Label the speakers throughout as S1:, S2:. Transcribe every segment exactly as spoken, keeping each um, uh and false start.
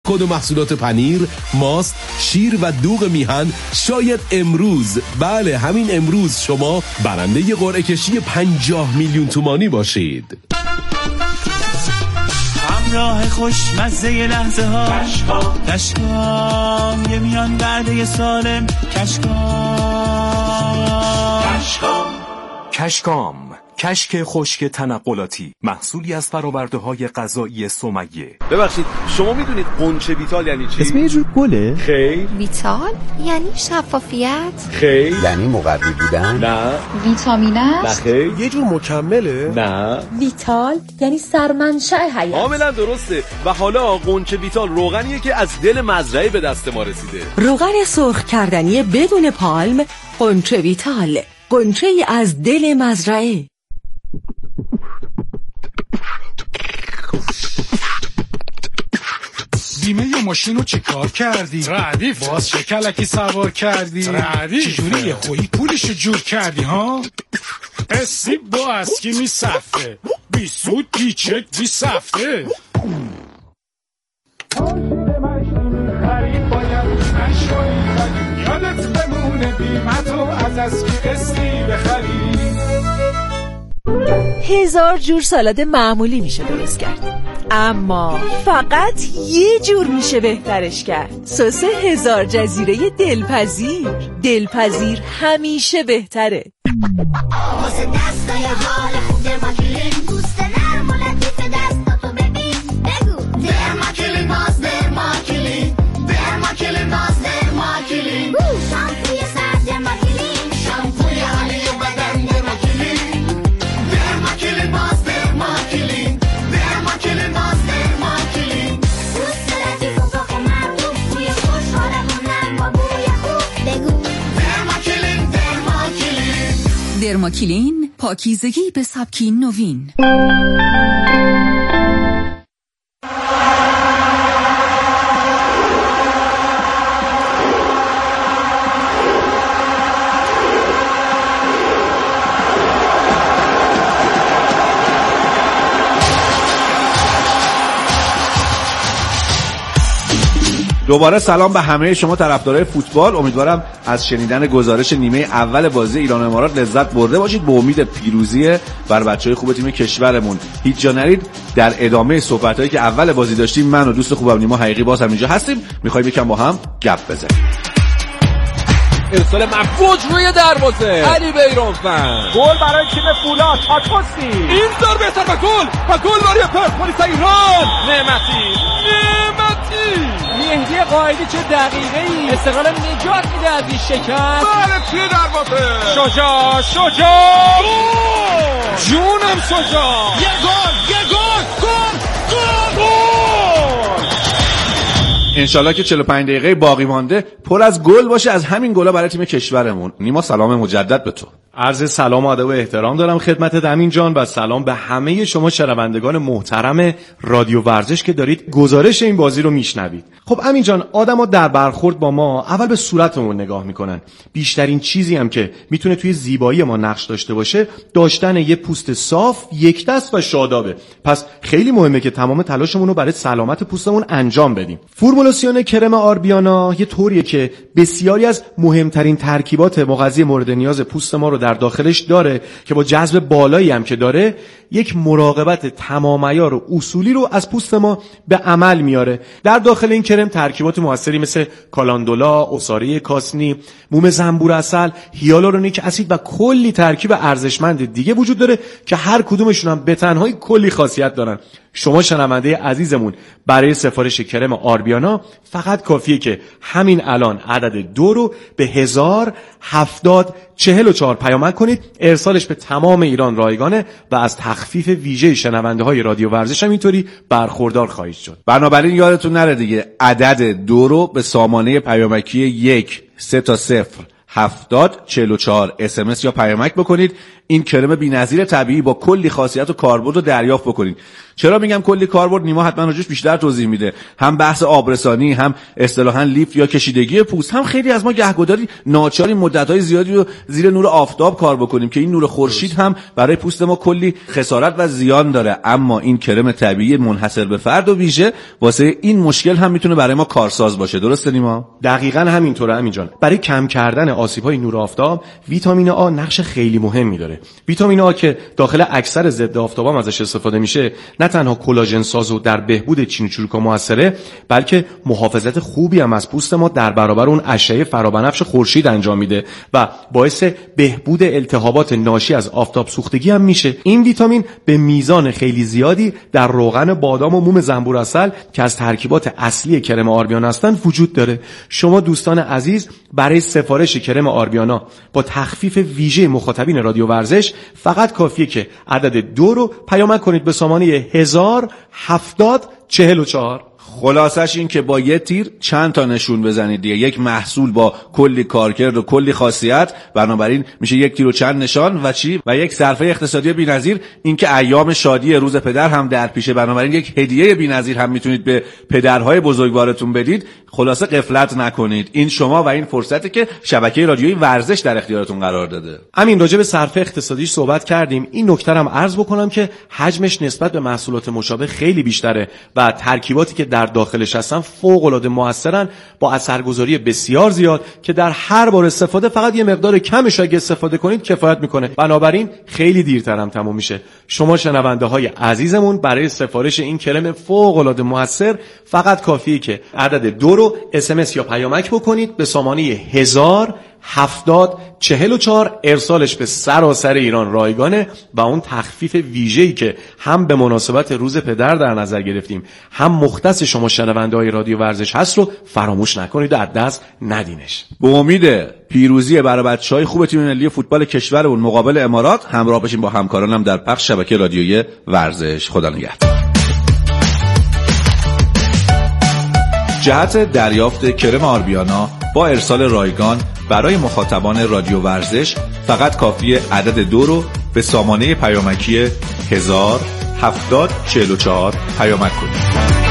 S1: کد محصولات پنیر، ماست، شیر و دوغ میهن شاید امروز، بله همین امروز، شما برنده قرعه کشی پنجاه میلیون تومانی باشید.
S2: همراه خوشمزه لحظه ها کشکام کشکام یه میان وعده سالم کشکام
S3: کشکام کشکام کشک خشک تنقلاتی، محصولی از فرآورده‌های غذایی سمیه.
S4: ببخشید شما میدونید قنچه ویتال یعنی چی؟
S5: اسم یه جور گله؟
S4: خیر.
S6: ویتال یعنی شفافیت؟
S4: خیر.
S5: یعنی مقوی بودن؟
S4: نه.
S6: ویتامین است؟
S4: نه خیر.
S5: یه جور مکمله؟
S4: نه.
S6: ویتال یعنی سرمنشأ حیات.
S4: کاملا درسته. و حالا قنچه ویتال روغنیه که از دل مزرعه به دست ما رسیده.
S7: روغن سرخ کردنی بدون پالم، قنچه ویتال، قنچه ای از دل مزرعه.
S8: بیمه ماشین رو چه کار کردی؟ ردیف. باز شکلکی سوار کردی؟ ردیف. چجوری یه خویی پولشو جور کردی ها؟ حسی با اسکی می سفته، بی سود بی چک بی سفته. یادت بمونه بیمتو از اسکی قسطی بخری.
S7: هزار جور سالاد معمولی میشه درست کرد، اما فقط یه جور میشه بهترش کرد. سس هزار جزیره دلپذیر. دلپذیر همیشه بهتره.
S9: واسه دستای حال خوب درماکلین، پوست نرم و لطیف دستاتو ببین. بگو درماکلین باز درماکلین، درماکلین باز درماکلین. شامپوی سر درماکلین، شامپوی حالی بدن درماکلین، درماکلین باز درماکلین، درماکلین باز درماکلین. پوست لطیف و کاخ مرطوب، بوی خوش حالمونم با بوی خوب. بگو درماکلین درماکلین.
S10: درماکلین، پاکیزگی به سبکی نوین.
S4: دوباره سلام به همه شما طرفدارای فوتبال. امیدوارم از شنیدن گزارش نیمه اول بازی ایران و امارات لذت برده باشید. به امید پیروزی بر بچهای خوب تیم کشورمون. هیچ جا نرید. در ادامه صحبتایی که اول بازی داشتیم من و دوست خوبم نیما حقیقی باز هم اینجا هستیم. می‌خوایم یکم با هم گپ بزنیم. ارسال مفوج روی دروازه علی بیرانفن،
S11: گل برای تیم فولاد. آتوسی
S4: این دار بهتر و گل و گل برای پرسپولیس ایران. نعمتی نعمتی
S11: مهدی قائدی چه دقیقه‌ای استقلال نجات میده از این شکست.
S4: بله توی دروازه
S11: شجاع شجاع
S4: جونم شجاع.
S11: یه گل یه گل گل گل گل.
S4: انشالله که چهل و پنج دقیقه باقی مانده پر از گل باشه از همین گلا برای تیم کشورمون. نیما سلام مجدد به تو.
S12: عرض سلام و ادب و احترام دارم خدمت امین جان و سلام به همه شما شنوندگان محترم رادیو ورزش که دارید گزارش این بازی رو میشنوید. خب امین جان، آدم‌ها در برخورد با ما اول به صورتمون نگاه میکنن. بیشترین چیزی هم که میتونه توی زیبایی ما نقش داشته باشه داشتن یه پوست صاف، یک دست و شادابه. پس خیلی مهمه که تمام تلاشمون رو برای سلامت پوستمون انجام بدیم. فرمولاسیون کرم آربیانا یه طوریه که بسیاری از مهمترین ترکیبات مغذی مورد نیاز پوست ما رو در داخلش داره که با جذب بالایی هم که داره یک مراقبت تمام عیار و اصولی رو از پوست ما به عمل میاره. در داخل این کرم ترکیبات موثری مثل کالاندولا، عصاره کاسنی، موم زنبور عسل، هیالورونیک اسید و کلی ترکیب ارزشمند دیگه وجود داره که هر کدومشون هم به تنهایی کلی خاصیت دارن. شما شنونده عزیزمون برای سفارش کرم آربیانا فقط کافیه که همین الان عدد دو رو به هزار هفتاد چهل و چهار پیامک کنید. ارسالش به تمام ایران رایگانه و از تخفیف ویژه شنونده های رادیو ورزش هم اینطوری برخوردار خواهید شد.
S4: بنابراین یادتون نره دیگه عدد دو رو به سامانه پیامکی یک سه تا صفر هفتاد چهل و چهار اس ام اس یا پیامک بکنید. این کرم بی‌نظیر طبیعی با کلی خاصیت و کاربرد رو دریافت بکنید. چرا میگم کلی کاربرد؟ نیما حتما راجعش بیشتر توضیح میده. هم بحث آبرسانی، هم اصطلاحاً لیفت یا کشیدگی پوست، هم خیلی از ما گهگداری ناچاری مدت‌های زیادی رو زیر نور آفتاب کار بکنیم که این نور خورشید هم برای پوست ما کلی خسارت و زیان داره. اما این کرم طبیعی منحصر به فرد و ویژه واسه این مشکل هم میتونه برای ما کارساز باشه. درسته نیما؟
S12: دقیقاً همینطوره امین جان. برای کم کردن آسیب‌های نور آفتاب ویتامین آ نقش خیلی مهمی داره. ویتامین آ که داخل اکثر ضد آفتاب هم ازش استفاده میشه، نه تنها کلاژن ساز و در بهبود چین و چروک‌ها موثره، بلکه محافظت خوبی هم از پوست ما در برابر اون اشعه فرابنفش خورشید انجام میده و باعث بهبود التهابات ناشی از آفتاب سوختگی هم میشه. این ویتامین به میزان خیلی زیادی در روغن بادام و موم زنبور عسل که از ترکیبات اصلی کرم آربیانا هستن وجود داره. شما دوستان عزیز برای سفارش کرم آربیانا با تخفیف ویژه مخاطبین رادیو ورزش فقط کافیه که عدد دو رو پیامک کنید به سامانه هزار هفتاد چهل و چهار.
S4: خلاصش این که با یه تیر چند تا نشون بزنید دیگه. یک محصول با کلی کارکرد و کلی خاصیت، بنابراین میشه یک تیر و چند نشان و چی و یک صرفه اقتصادی بی‌نظیر. این که ایام شادی روز پدر هم در پیشه، بنابراین یک هدیه بی‌نظیر هم میتونید به پدرهای بزرگوارتون بدید. خلاصه غفلت نکنید. این شما و این فرصتی که شبکه رادیویی ورزش در اختیارتون قرار داده.
S12: همین راجع به صرفه اقتصادیش صحبت کردیم. این نکته هم عرض بکنم که حجمش نسبت به محصولات مشابه خیلی بیشتره و ترکیباتی که در داخلش هستن فوق‌العاده موثرن با اثرگذاری بسیار زیاد که در هر بار استفاده فقط یه مقدار کمش اگه استفاده کنید کفایت میکنه. بنابراین خیلی دیرتر هم تموم میشه. شما شنونده های عزیزمون برای سفارش این کرم فوق‌العاده موثر فقط کافیه که عدد دو رو اس ام اس یا پیامک بکنید به سامانه هزار هفتاد چهل و چهار. ارسالش به سراسر ایران رایگانه و اون تخفیف ویژه‌ای که هم به مناسبت روز پدر در نظر گرفتیم هم مختص شما شنونده‌های رادیو ورزش هست رو فراموش نکنید و از دست ندینش.
S4: به امید پیروزی برای بچه‌های خوب تیم ملی فوتبال کشورمون مقابل امارات همراه بشیم با همکارانم در پخش شبکه رادیویی ورزش. خدا نگهدار. جهت دریافت کرم آربیانا با ارسال رایگان برای مخاطبان رادیو ورزش فقط کافیه عدد دو رو به سامانه پیامکی هزار هفتاد چهل و چهار پیامک کنید.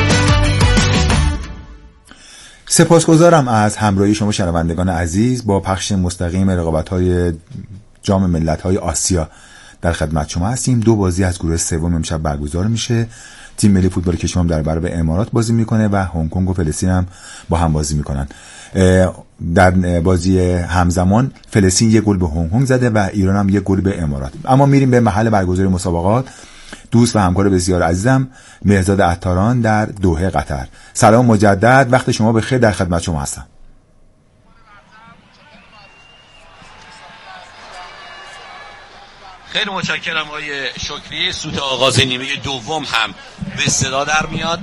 S13: سپاسگزارم از همراهی شما شنوندگان عزیز. با پخش مستقیم رقابت‌های جام ملت‌های آسیا در خدمت شما هستیم. دو بازی از گروه سوم امشب برگزار میشه. تیم ملی فوتبال کشور در برابر امارات بازی میکنه و هنگ کنگ و فلسطین هم با هم بازی میکنن. در بازی همزمان فلسطین یک گل به هنگ کنگ زده و ایران هم یک گل به امارات. اما میریم به محل برگزاری مسابقات. دوست و همکار بسیار عزیزم مهرزاد عطاران در دوحه قطر. سلام مجدد، وقت شما بخیر، در خدمت شما هستم.
S14: خیلی متشکرم آقای شکری. سوت آغاز نیمه دوم هم به صدا در میاد.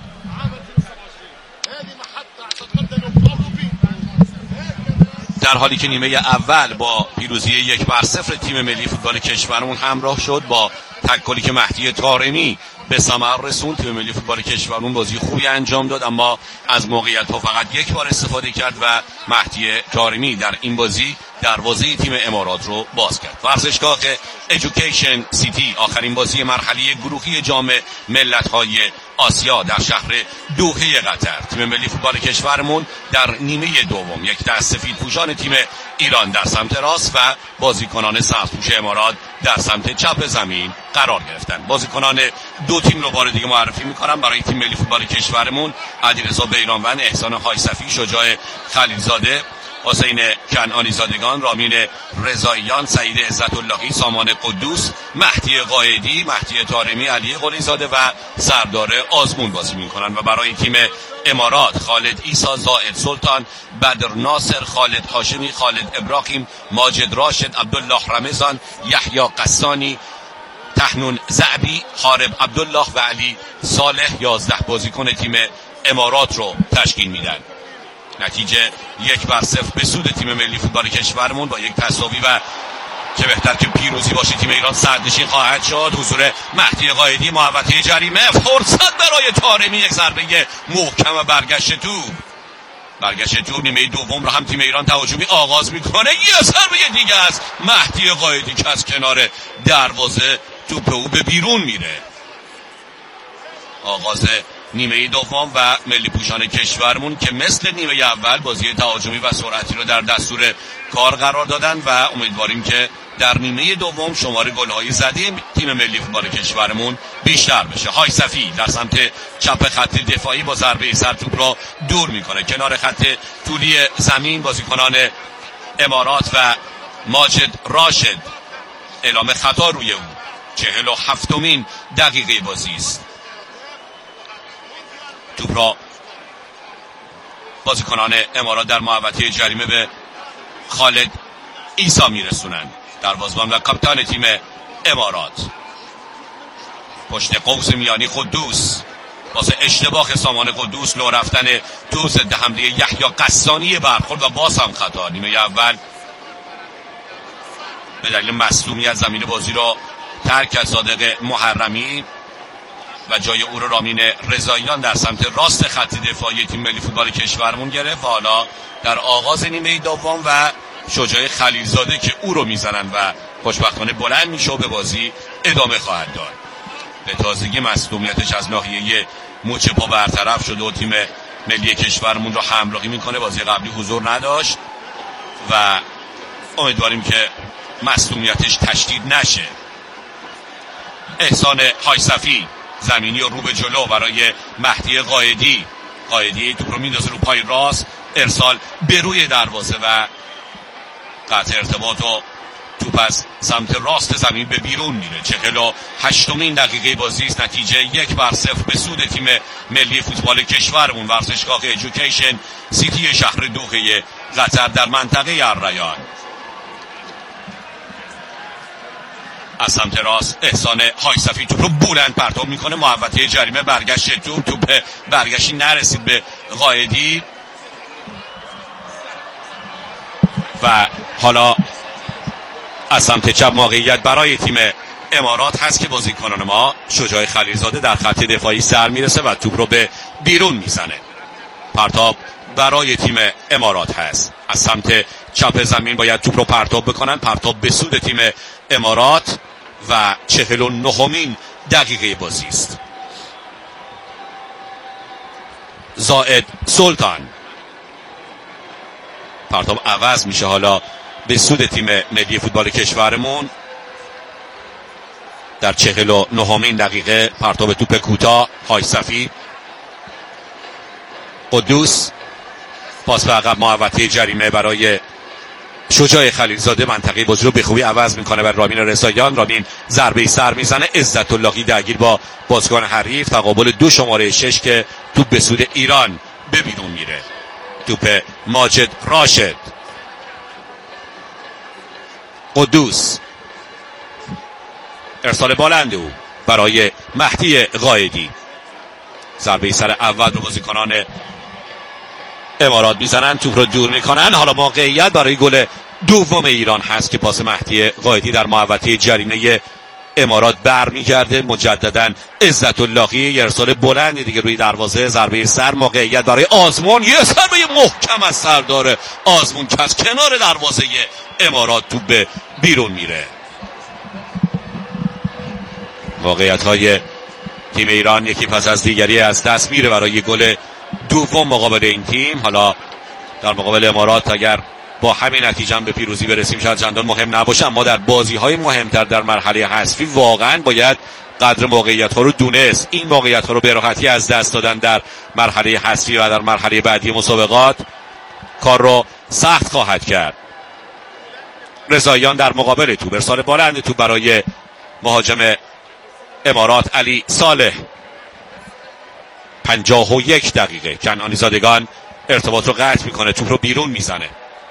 S14: در حالی که نیمه اول با پیروزی یک بر صفر تیم ملی فوتبال کشورمون همراه شد با تکلی که مهدی طارمی به ثمر رسوند. تیم ملی فوتبال کشورمون بازی خوبی انجام داد اما از موقعیت ها فقط یک بار استفاده کرد و مهدی طارمی در این بازی دروازه تیم امارات رو باز کرد. ورزشگاه ایژوکیشن سیتی آخرین بازی مرحله گروهی جام ملت‌های آسیا در شهر دوحه قطر. تیم ملی فوتبال کشورمون در نیمه دوم یک دست سفید پوشان تیم ایران در سمت راست و بازیکنان سبزپوش امارات در سمت چپ زمین قرار گرفتن. بازیکنان دو تیم رو بار دیگه معرفی می‌کنم. برای تیم ملی فوتبال کشورمون علیرضا بیرانوند، احسان هایصفی، شجاع خلیلزاده، حسین کنعانی زادگان، رامین رضاییان، سعید عزت اللهی، سامان قدوس، مهدی قائدی، مهدی طارمی، علی قلی زاده و سردار آزمون بازی میکنن و برای تیم امارات خالد عیسی، زائد سلطان، بدر ناصر، خالد هاشمی، خالد ابراهیم، ماجد راشد، عبدالله رمضان، یحیی قسانی، تحنون زعبی، حارب عبدالله و علی صالح یازده بازیکن تیم امارات رو تشکیل میدن. نتیجه یک بر صفر به سود تیم ملی فوتبال کشورمون با یک تساوی و که بهتر که پیروزی باشه تیم ایران صدرنشین خواهد شد. حضور مهدی قائدی، محوطه جریمه، فرصت برای طارمی، یک ضربه محکم و برگشت توپ برگشت تو نیمه دوم رو هم تیم ایران تهاجمی آغاز میکنه. یه ضربه دیگه از مهدی قائدی که از کنار دروازه توپ او به بیرون میره. آغاز نیمه دوم و ملی پوشان کشورمون که مثل نیمه اول بازی تهاجمی و سرعتی رو در دستور کار قرار دادن و امیدواریم که در نیمه دوم شماره گل‌های زده تیم ملی فوتبال کشورمون بیشتر بشه. های صفی در سمت چپ خط دفاعی با ضربه سر توپ را دور میکنه. کنار خط طولی زمین بازیکنان امارات و ماجد راشد اعلام خطا روی او. چهل و هفتمین دقیقه بازی است. توپ را بازیکنان امارات در محوطه جریمه به خالد عیسی میرسونن. دروازه‌بان و کاپیتان تیم امارات پشت قوس میانی قدوس واسه اشتباه سامان قدوس لو رفتن تو ضد حمله یحیی قسانی برخورد و باز هم خطا. نیمه اول به دلیل مصدومیت زمین بازی را ترک از صادق محرمی و جای او رو رامین رضاییان در سمت راست خط دفاعی تیم ملی فوتبال کشورمون گرفت و حالا در آغاز نیمه دوم و شجاع خلیلزاده که او رو میزنن و خوشبختانه بلند میشه و به بازی ادامه خواهد داد. به تازگی مصدومیتش از ناحیه مچ پا برطرف شده و تیم ملی کشورمون رو همراهی میکنه. بازی قبلی حضور نداشت و امیدواریم که مصدومیتش تشدید نشه. احسان هایصفی زمینی و رو به جلو برای مهدی قائدی. قائدی توپ رو میندازه رو پای راست، ارسال به روی دروازه و قطع ارتباط و توپ از سمت راست زمین به بیرون میره. چهل و هشتمین دقیقه بازی است. نتیجه یک بر صفر به سود تیم ملی فوتبال کشورمون. ورزشگاه ایژوکیشن سیتی شهر دوحه قطر در منطقه الریان. از سمت راست احسان هایصفی توپ رو بلند پرتاب میکنه. محوطه جریمه برگشت توپ توپ برگشتی نرسید به قائدی و حالا از سمت چپ موقعیت برای تیم امارات هست که بازیکنان ما شجاع خلیلزاده در خط دفاعی سر میرسه و توپ رو به بیرون میزنه. پرتاب برای تیم امارات هست. از سمت چپ زمین باید توپ رو پرتاب بکنن. پرتاب به سود تیم امارات و چهل و نهمین دقیقه بازی است. زائد سلطان پرتاب عوض میشه حالا به سود تیم ملی فوتبال کشورمون. در چهل و نهمین دقیقه پرتاب توپ کوتاه هایصفی قدوس پاس به عقب محوطه جریمه برای شجاع خلیلزاده. منطقه بازی رو به خوبی عوض میکنه بر رامین رضاییان. رامین ضربه سر میزنه. عزت اللهی درگیر با بازیکن حریف. تقابل دو شماره شش که توپ به سود ایران به بیرون میره. توپ ماجد راشد قدوس ارسال بلند او برای مهدی قائدی. ضربه سر اول رو بازیکنان امارات میزنن. توپ رو دور میکنن. حالا موقعیت برای گل دوم ایران هست که پاس مهدی قائدی در محوطه جریمه امارات برمیگرده. مجددا عزت اللهی ارسال بلند دیگه روی دروازه. ضربه سر موقعیت برای آزمون. یه ضربه محکم از سردار آزمون که از کنار دروازه امارات توپ به بیرون میره. واقعیت های تیم ایران یکی پس از دیگری از دست میره برای گل دوم مقابل این تیم. حالا در مقابل امارات اگر با همین نتیجه به پیروزی برسیم شاید چندان مهم نباشه، اما در بازی های مهمتر در مرحله حذفی واقعا باید قدر موقعیت ها رو دونست. این موقعیت ها رو به راحتی از دست دادن در مرحله حذفی و در مرحله بعدی مسابقات کار رو سخت خواهد کرد. رضاییان در مقابل توپ ارسال بلند توپ برای مهاجم امارات علی صالح. پنجاه و یک دقیقه کنعانی زادگان ارتباط رو قطع میکنه. توپ رو بیرون میزنه.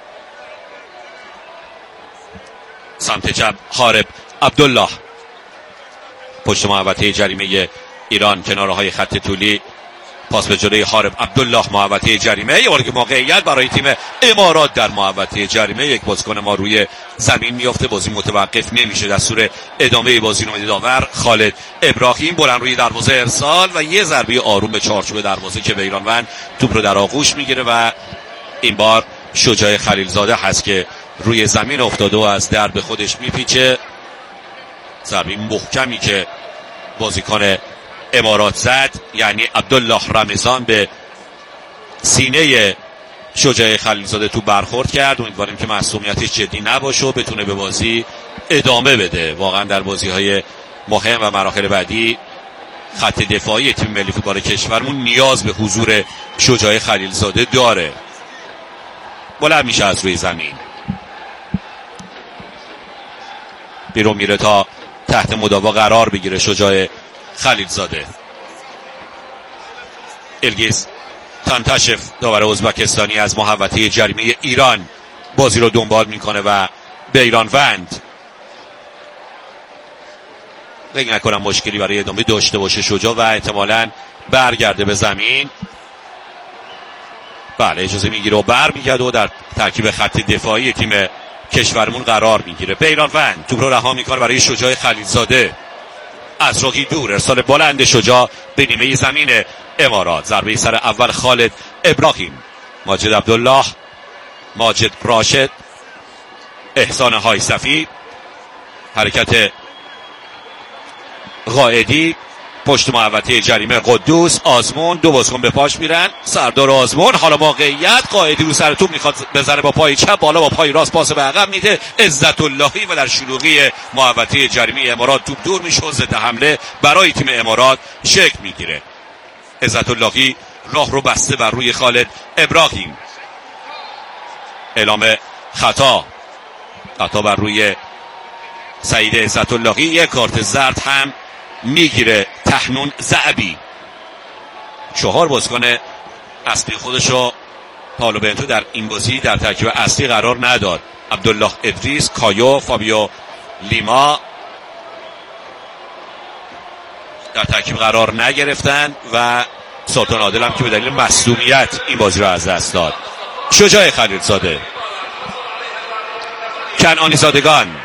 S14: سمت چپ حارب عبدالله پشت محوطه جریمه ایران کناره های خط طولی پاس به جلوی حارب عبدالله محوطه جریمه، یه بار که موقعیت برای تیم امارات در محوطه جریمه، یک بازیکن ما روی زمین میفته، بازی متوقف نمیشه. دستور ادامه بازی رو میده داور خالد ابراهیم. بلند روی دروازه ارسال و یه ضربه آروم به چارچوب دروازه که بیرانوند توپ رو در آغوش میگیره و این بار شجاع خلیلزاده هست که روی زمین افتاده و از درب خودش میپیچه. ضربه محکمی که بازیکن امارات زد، یعنی عبدالله رمضان به سینه شجاع خلیلزاده تو برخورد کرد. امیدواریم که معصومیتش جدی نباشه و بتونه به بازی ادامه بده. واقعا در بازی‌های مهم و مراحل بعدی خط دفاعی تیم ملی فوتبال کشورمون نیاز به حضور شجاع خلیلزاده داره. بلند میشه از روی زمین، بیرون میره تا تحت مداوا قرار بگیره شجاع خلیلزاده. الگیز تانتاشف داور ازبکستانی از محوطه جریمه ایران بازی رو دنبال میکنه و بیرانوند فکر نکنم مشکلی برای ادامه داشته باشه شجاع و احتمالاً برگرده به زمین. بله اجازه میگیره و برمیگرده و در ترکیب خط دفاعی تیم کشورمون قرار میگیره. بیرانوند توپ رو رها میکنه برای شجاع خلیلزاده، از راهی دور ارسال بلند شجاع به نیمه زمین امارات. ضربه سر اول خالد ابراهیم، ماجد عبدالله، ماجد راشد، احسان هایصفی، حرکت قائدی پشت محوطه جریمه قدوس، آزمون، دو بازیکن به پاش میرن، سردار آزمون، حالا موقعیت، قائدی رو سر توپ میخواد بزنه با پای چپ، بالا با پای راست پاس به عقب میده عزت اللهی و در شلوغی محوطه جریمه امارات توپ دور میشه و ضد حمله برای تیم امارات شکل میگیره. عزت اللهی راه رو بسته بر روی خالد ابراهیم، اعلام خطا خطا بر روی سعید عزت اللهی. یک کارت زرد هم میگیره تحنون زعبی. چهار بازیکن اصلی خودشو پالو بنتو در این بازی در ترکیب اصلی قرار نداد. عبدالله ادریس، کایو، فابیو لیما در ترکیب قرار نگرفتن و سلطان عادل هم که به دلیل مصدومیت این بازی رو از دست داد. شجاع خلیلزاده، کنعانی زادگان،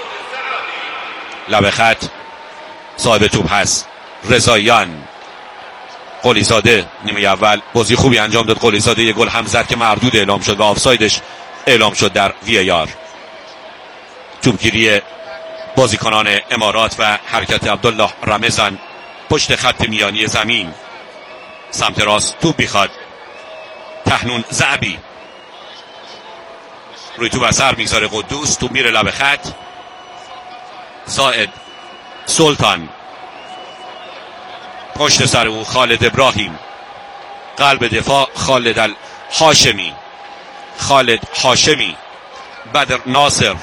S14: لب خط صاحب توپ هست رضاییان. قلیزاده نیمه اول بازی خوبی انجام داد. قلیزاده یه گل هم زد که مردود اعلام شد و آفسایدش اعلام شد در وی ای آر. توپگیری بازیکنان امارات و حرکت عبدالله رمضان پشت خط میانی زمین، سمت راست توپ میخواد تحنون زعبی، روی توپ اثر میگذاره قدوس، توپ میره لب خط. زائد سلطان، پشت سر او خالد ابراهیم، قلب دفاع خالد الهاشمی، خالد هاشمی، بدر ناصر،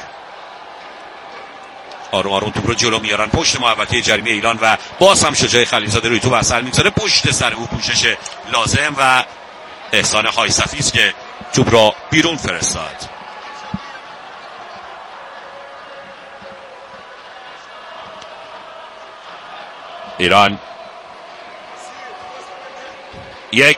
S14: آروم آروم توپ رو جلو میارن پشت محوطه جریمه ایران و باز هم شجاع خلیلزاده روی توپ اثر میگذاره پشت سر او پوشش لازم و احسان هایصفی است که توپ رو بیرون فرستاد. ایران یک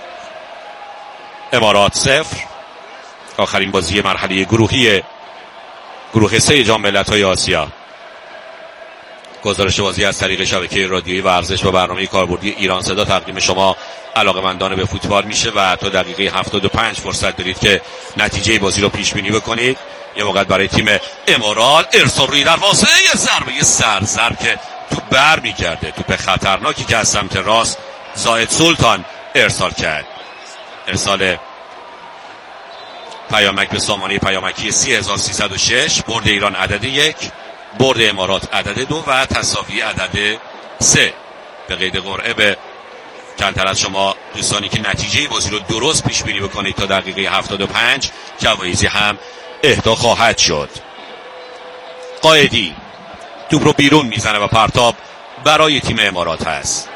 S14: امارات صفر. آخرین بازی مرحله گروهی گروه سه جام ملت‌های آسیا. گزارش بازی از طریق شبکه رادیویی ورزش و برنامه کاربردی ایران صدا تقدیم شما علاقه‌مندان به فوتبال میشه و تا دقیقه هفتاد و پنج فرصت دارید که نتیجه بازی رو پیش بینی بکنید. یه وقت برای تیم امارات ارسال روی دروازه، یه ضربه سرزرب که تو بر میگرده، توپ خطرناکی که از سمت راست زائد سلطان ارسال کرد. ارسال پیامک به سامانه پیامکی سی هزار و سیصد و شش. برد ایران عدد یک، برد امارات عدد دو و تساوی عدد سه. به قید قرعه به کمتر از شما دوستانی که نتیجه بازی رو درست پیش بینی بکنید تا دقیقه هفتاد و پنج جوایزی هم اهدا خواهد شد. قائدی توپ رو بیرون میزنه و پرتاب برای تیم امارات هست.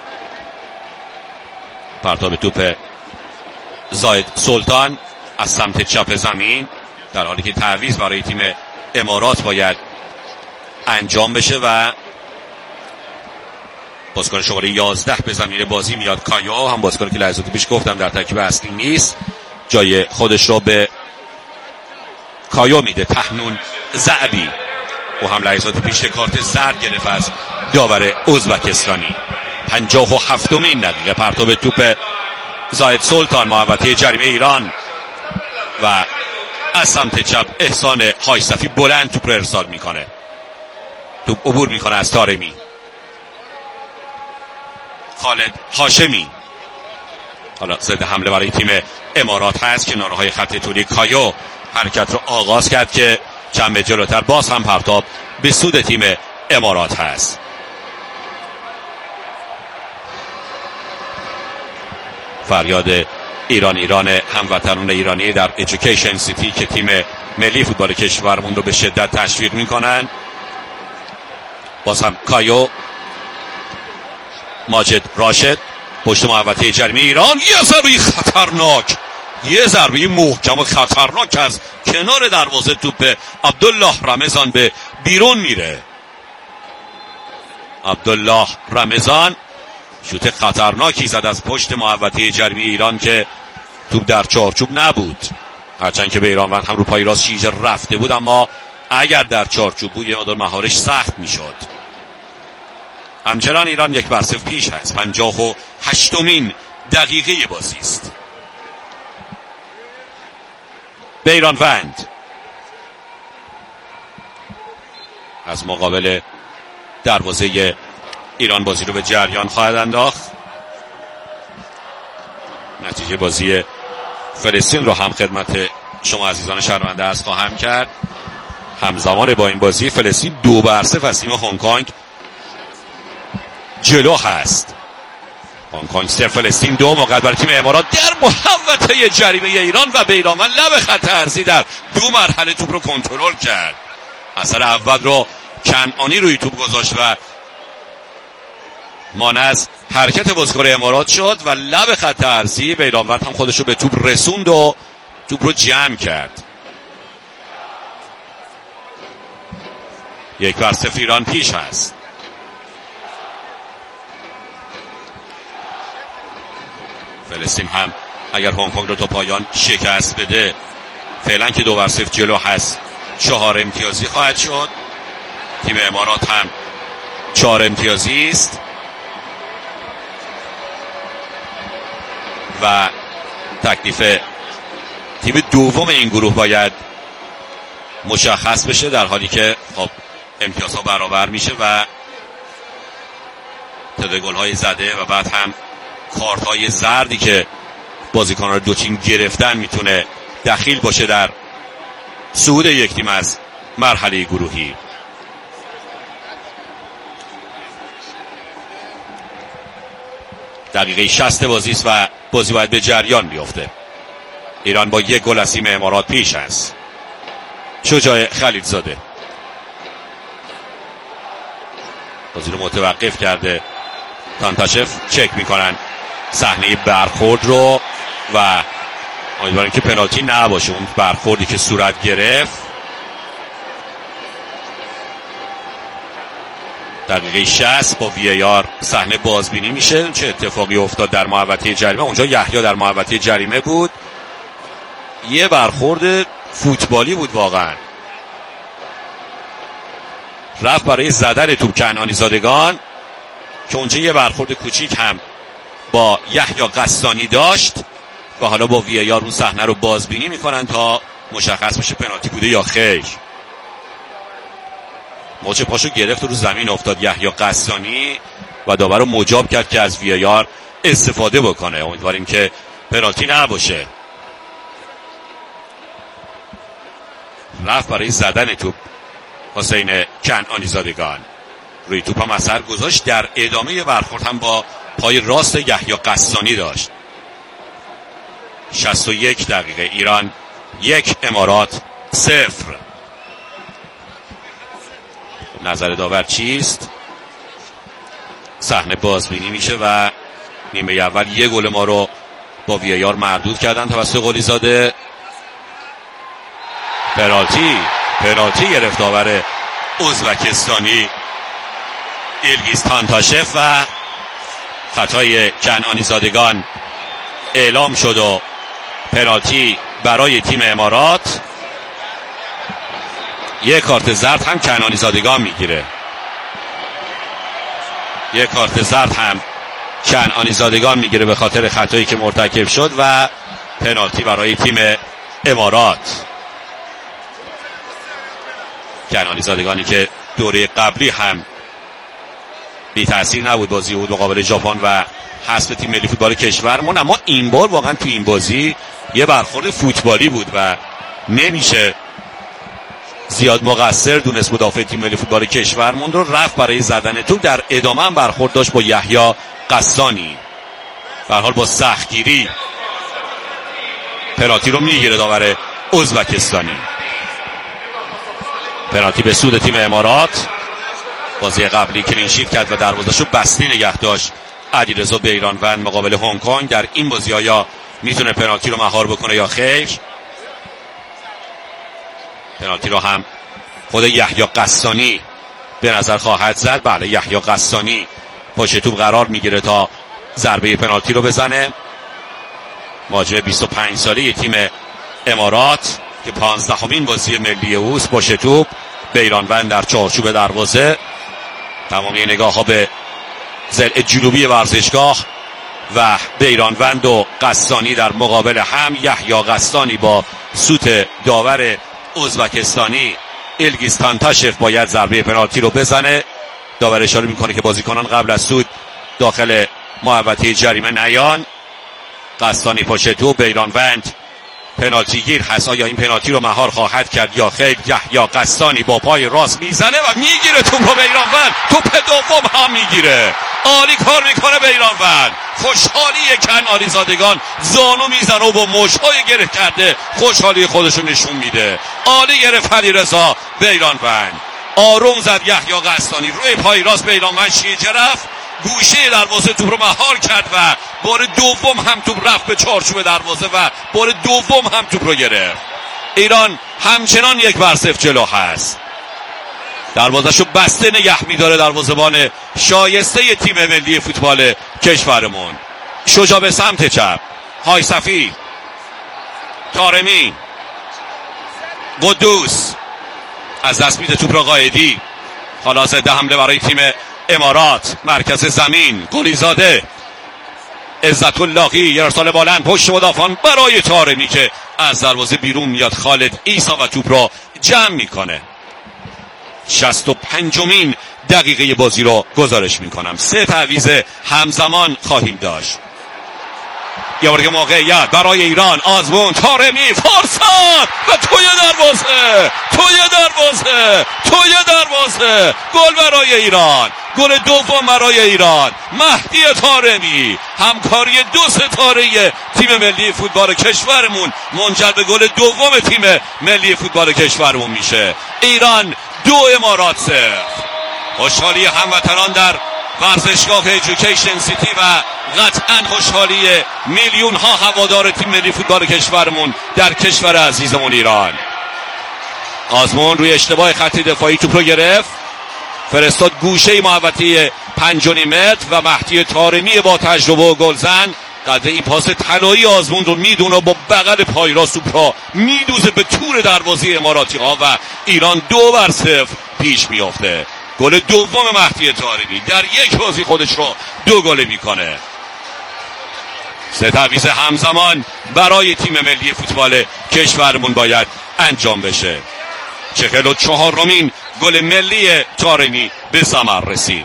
S14: پرتاب توپ زائد سلطان از سمت چپ زمین، در حالی که تعویض برای تیم امارات باید انجام بشه و بازیکن شماره یازده به زمین بازی میاد. کایو هم بازیکنی که لحظات پیش گفتم در ترکیب اصلی نیست، جای خودش رو به کایو میده. پهنون زعبی و هم لحظات پیش کارت زرد گرفت از داور ازبکستانی. پنجاه و هفتمین دقیقه پرتاب توپ زاید سلطان محوطه جریمه ایران و از سمت چپ احسان هایصفی بلند توپ رو ارسال میکنه. توپ عبور میکنه از طارمی. خالد هاشمی حالا ضد حمله برای تیم امارات هست. کنارهای خط طولی کایو حرکت رو آغاز کرد که چند جلوتر باز هم پرتاب به سود تیم امارات هست. فریاد ایران ایران هموطنان ایرانی در ایژوکیشن سیتی که تیم ملی فوتبال کشورمون رو به شدت تشویق میکنن. باز هم کایو، ماجد راشد پشت محوطه جریمه ایران، یه ضربه خطرناک، یه ضربه محکم و خطرناک از کنار دروازه توپ عبدالله رمضان به بیرون میره. عبدالله رمضان شوت خطرناکی زد از پشت محوطه جریمه ایران که توپ در چارچوب نبود، هرچند که به ایرانوند هم رو پای راست شیجه رفته بود، اما اگر در چارچوب بود یه مقدار مهارش سخت میشد. همچنان ایران یک بر صفر پیش هست. پنجاه و هشتمین دقیقه بازی است. به ایرانوند از مقابل دروازه ایران بازی رو به جریان خواهد انداخت. نتیجه بازی فلسطین رو هم خدمت شما عزیزان شنونده عرض خواهم کرد. همزمان با این بازی فلسطین دو بر صفر از تیم هنگ کنگ جلو هست. هنگ کنگ صفر فلسطین دو. موقعیت برای تیم امارات در محوطه جریمه ایران و به ایرانوند لب خط ارضی در دو مرحله توپ رو کنترل کرد. اثر اول رو کنعانی روی توپ گذاشت و مانع از حرکت بازیکن امارات شد و لب خط ارضی به ایرانوند هم خودش رو به توپ رسوند و توپ رو جمع کرد. یک بر صفر ایران پیش هست. فلسطین هم اگر هنگ کنگ رو تا پایان شکست بده فعلا که دو بر صفر جلو هست، چهار امتیازی خواهد شد. تیم امارات هم چهار امتیازی است و تکلیف تیم دوم این گروه باید مشخص بشه، در حالی که خب امتیازها برابر میشه و تعداد گل‌های زده و بعد هم کارت‌های زردی که بازیکنان دو تیم گرفتن میتونه دخیل باشه در صعود یک تیم از مرحله گروهی. دقیقه شصت بازی است و بازی باید به جریان بیفته. ایران با یک گل از تیم امارات پیش است. شجاع خلیلزاده بازی رو متوقف کرده. تانتاشف چک میکنن صحنه برخورد رو و امیدواریم که پنالتی نباشه. اون برخوردی که صورت گرفت دقیقه شصت با وی ای آر صحنه بازبینی میشه چه اتفاقی افتاد در محوطه جریمه. اونجا یحیی در محوطه جریمه بود. یه برخورد فوتبالی بود واقعا. رفت برای زدن توپ کنعانی زادگان که اونجا یه برخورد کوچیک هم با یحیی قصانی داشت و حالا با وی ای آر اون صحنه رو بازبینی میکنن تا مشخص بشه پنالتی بوده یا خیر. مچ پاشو گرفت و رو زمین افتاد یحیی قصانی و داور رو مجاب کرد که از وی ای آر استفاده بکنه. امیدواریم که پنالتی نباشه. رفت برای زدن توپ حسین کنعانی زادگان، روی توپ هم اثر گذاشت. در ادامه برخورد هم با پای راست یحیی قصانی داشت. شصت و یک دقیقه ایران یک امارات صفر. نظر داور چیست؟ صحنه بازبینی میشه و نیمه اول یه گل ما رو با وی ای آر مردود کردن توسط قلی زاده. پنالتی پنالتی گرفت داور ازبکستانی ایلگیز تانتاشف و خطای کنعانی زادگان اعلام شد و پنالتی برای تیم امارات. یک کارت زرد هم کنعانی زادگان میگیره. یک کارت زرد هم کنعانی زادگان میگیره به خاطر خطایی که مرتکب شد و پنالتی برای تیم امارات. کنعانی زادگانی که دوره قبلی هم بی تأثیر نبود بازی بود مقابل ژاپن و حذف تیم ملی فوتبال کشورمون، اما این بار واقعا تو این بازی یه برخورد فوتبالی بود و نمیشه زیاد مقصر دونست مدافع تیم ملی فوتبال کشورمون رو. رفت برای زدن توپ، در ادامه هم برخورد داشت با یحیی قسطانی. به هر حال با سختگیری پنالتی رو میگیره داور ازبکستانی. پنالتی به سود تیم امارات. بازی قبلی کلین شیت کرد و دروازه‌شو بسته نگه داشت علیرضا بیرانوند مقابل هنگ کنگ. در این بازی آیا میتونه پنالتی رو مهار بکنه یا خیر؟ پنالتی رو هم خود یحیی قسطانی به نظر خواهد زد. بله، یحیی قسطانی پشت توپ قرار میگیره تا ضربه پنالتی رو بزنه. مهاجم بیست و پنج ساله تیم امارات که پانزدهمین بازی ملی اوست. پشت توپ بیرانوند در چارچوب دروازه. تمامی نگاه ها به ضلع جنوبی ورزشگاه و بیرانوند و قسطانی در مقابل هم. یحیی قسطانی با سوت داور ازبکستانی ایلگیز تانتاشف باید ضربه پنالتی رو بزنه. داور اشاره میکنه که بازیکنان قبل از سود داخل محوطه جریمه نیان. قسطانی پشت توپ، بیرانوند پنالتی گیر هست. آیا این پنالتی رو مهار خواهد کرد یا خیر؟ یحیی قسطانی با پای راست میزنه و میگیره توپ رو. بیرانوند توپ دوم هم میگیره. عالی کار میکنه بیرانوند. خوشحالی کنعانی زادگان، زانو میزنه و با مشهای گره کرده خوشحالی خودشو نشون میده. عالی گرفت علیرضا بیرانوند. آروم زد یحیی قسطانی روی پای راست. بیرانوند شیجه رفت، گوشه دروازه توپ رو مهار کرد و بار دوم هم توپ رفت به چارچوب دروازه و بار دوم هم توپ رو گرفت. ایران همچنان یک بر صفر جلو هست. دروازه‌شو بسته نگه می‌داره دروازه‌بان شایسته تیم ملی فوتبال کشورمون. شجاع به سمت چپ، های صفی، طارمی، قدوس از دست میده توپ رو. قائدی حالا ضد حمله برای تیم امارات. مرکز زمین قلیزاده، عزت اللهی، یه ارسال بلند پشت مدافعان برای طارمی که از دروازه بیرون میاد. خالد عیسی و توپ را جمع میکنه. شصت و پنجمین دقیقه بازی رو گزارش میکنم. سه تعویض همزمان خواهیم داشت. یه بار موقعیت برای ایران. آزمون، طارمی، فرصت و توی دروازه، توی دروازه، توی دروازه. گل برای ایران، گل دوم برای ایران. مهدی طارمی، همکاری دو ستاره تیم ملی فوتبال کشورمون منجر به گل دوم تیم ملی فوتبال کشورمون میشه. ایران دو، امارات صفر. خوشحالی هموطنان در ورزشگاه ایژوکیشن سیتی و قطعا خوشحالی میلیون ها هوادار تیم ملی فوتبال کشورمون در کشور عزیزمون ایران. آزمون روی اشتباه خط دفاعی توپ رو گرفت، فرستاد گوشه محوطه پنج و نیم متر و مهدی طارمی با تجربه و گلزن قدر این پاس طلایی آزمون رو میدونه و با بغل پای راست توپ را میدوزه به تور دروازه اماراتی ها و ایران دو بر صفر پیش میافته. گل دوم مهدی طارمی در یک بازی خودش رو دو گل میکنه. سه تعویض همزمان برای تیم ملی فوتبال کشورمون باید انجام بشه. چهل و چهارمین گل ملی طارمی به ثمر رسید.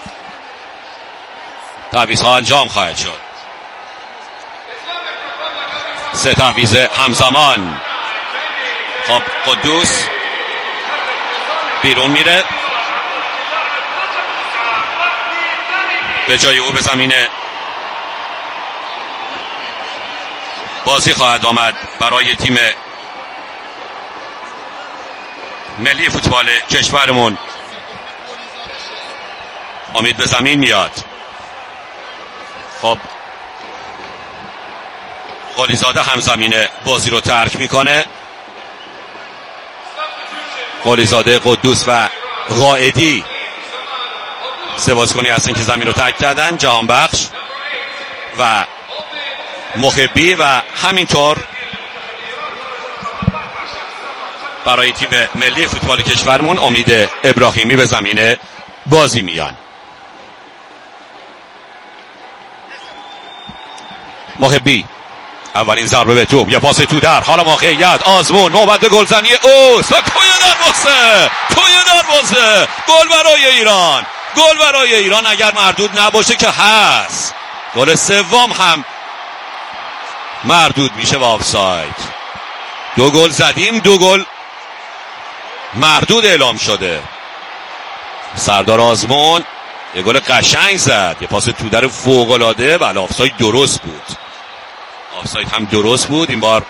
S14: تعویض ها انجام خواهد شد. سه تعویض همزمان. خب قدوس بیرون میره، به جای او به زمین بازی خواهد آمد برای تیم ملی فوتبال کشورمون. امید به زمین میاد. خب قلیزاده هم زمین بازی رو ترک میکنه. قلیزاده، قدوس و قائدی سه بازیکنی هستن که زمین رو ترک کردن، جهانبخش و محبی و همینطور برای تیم ملی فوتبال کشورمون امید ابراهیمی به زمین بازی میان. محبی اولین ضربه به توپ، یه پاس تو در، حالا موقعیت آزمون، نوبت به گلزنی اوست و توی دروازه، توی دروازه، گل برای ایران، گل برای ایران اگر مردود نباشه که هست. گل سوم هم مردود میشه و آفساید. دو گل زدیم، دو گل مردود اعلام شده. سردار آزمون یه گل قشنگ زد، یه پاس تو در فوق العاده، ولی آفساید درست بود. آفساید هم درست بود. این بار